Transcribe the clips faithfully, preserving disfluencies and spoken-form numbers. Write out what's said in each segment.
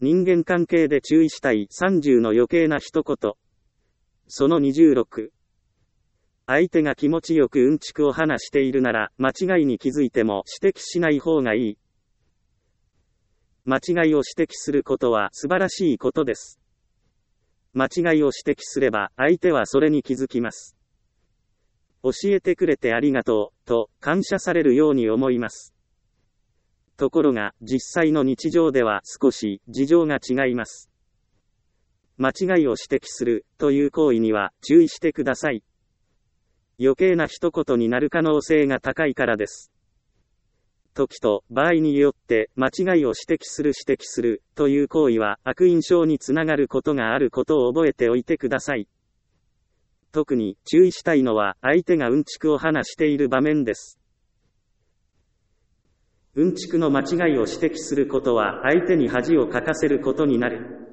人間関係で注意したいさんじゅうの余計な一言。そのにじゅうろく。相手が気持ちよくうんちくを話しているなら、間違いに気づいても指摘しない方がいい。間違いを指摘することは素晴らしいことです。間違いを指摘すれば、相手はそれに気づきます。教えてくれてありがとう、と感謝されるように思います。ところが、実際の日常では少し事情が違います。間違いを指摘するという行為には注意してください。余計な一言になる可能性が高いからです。時と場合によって間違いを指摘する指摘するという行為は悪印象につながることがあることを覚えておいてください。特に注意したいのは相手がうんちくを話している場面です。うんちくの間違いを指摘することは相手に恥をかかせることになる。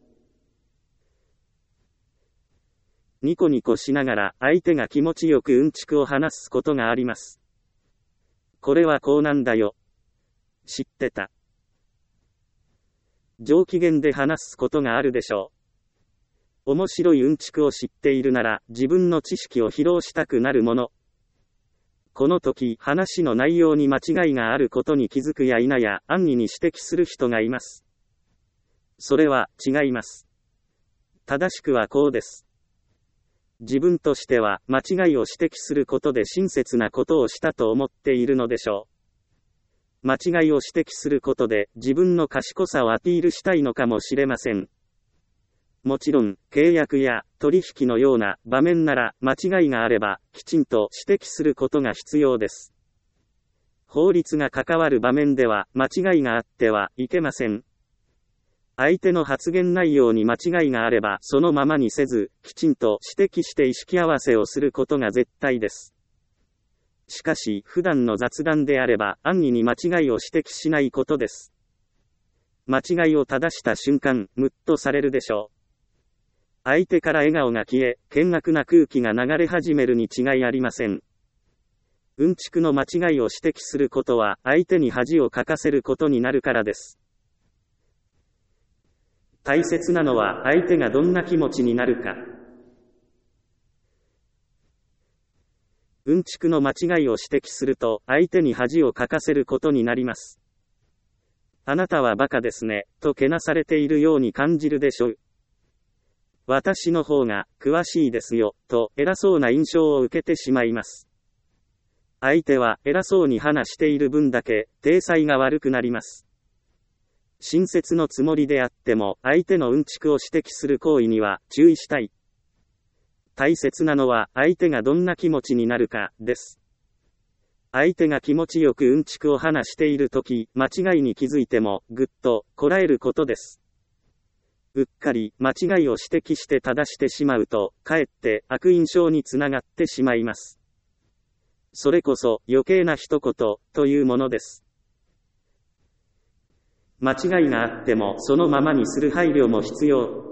ニコニコしながら相手が気持ちよくうんちくを話すことがあります。これはこうなんだよ。知ってた。上機嫌で話すことがあるでしょう。面白いうんちくを知っているなら自分の知識を披露したくなるもの。この時、話の内容に間違いがあることに気づくや否や、安易に指摘する人がいます。それは、違います。正しくはこうです。自分としては、間違いを指摘することで親切なことをしたと思っているのでしょう。間違いを指摘することで、自分の賢さをアピールしたいのかもしれません。もちろん、契約や取引のような場面なら間違いがあればきちんと指摘することが必要です。法律が関わる場面では間違いがあってはいけません。相手の発言内容に間違いがあればそのままにせず、きちんと指摘して意識合わせをすることが絶対です。しかし、普段の雑談であれば安易に間違いを指摘しないことです。間違いを正した瞬間、ムッとされるでしょう。相手から笑顔が消え、険悪な空気が流れ始めるに違いありません。うんちくの間違いを指摘することは、相手に恥をかかせることになるからです。大切なのは、相手がどんな気持ちになるか。うんちくの間違いを指摘すると、相手に恥をかかせることになります。あなたはバカですね、とけなされているように感じるでしょう。私の方が詳しいですよ、と偉そうな印象を受けてしまいます。相手は偉そうに話している分だけ、体裁が悪くなります。親切のつもりであっても、相手のうんちくを指摘する行為には注意したい。大切なのは、相手がどんな気持ちになるか、です。相手が気持ちよくうんちくを話しているとき、間違いに気づいても、ぐっとこらえることです。うっかり間違いを指摘して正してしまうと、かえって悪印象につながってしまいます。それこそ余計な一言というものです。間違いがあってもそのままにする配慮も必要。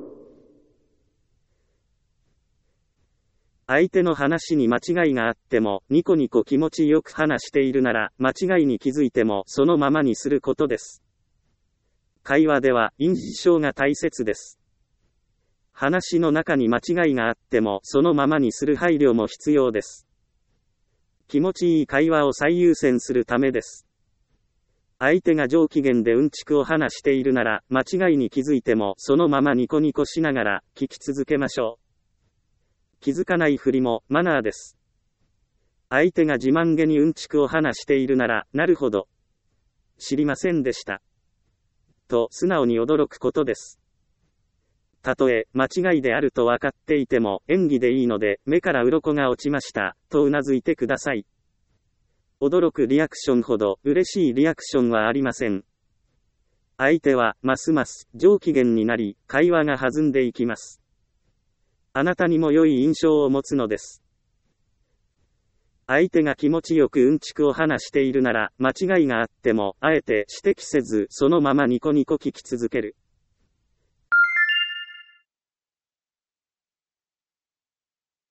相手の話に間違いがあってもニコニコ気持ちよく話しているなら、間違いに気づいてもそのままにすることです。会話では印象が大切です。話の中に間違いがあってもそのままにする配慮も必要です。気持ちいい会話を最優先するためです。相手が上機嫌でうんちくを話しているなら、間違いに気づいてもそのままニコニコしながら聞き続けましょう。気づかないふりもマナーです。相手が自慢げにうんちくを話しているなら、なるほど。知りませんでした。と素直に驚くことです。たとえ間違いであると分かっていても演技でいいので目から鱗が落ちましたとうなずいてください。驚くリアクションほど嬉しいリアクションはありません。相手はますます上機嫌になり会話が弾んでいきます。あなたにも良い印象を持つのです。相手が気持ちよくうんちくを話しているなら、間違いがあっても、あえて指摘せず、そのままニコニコ聞き続ける。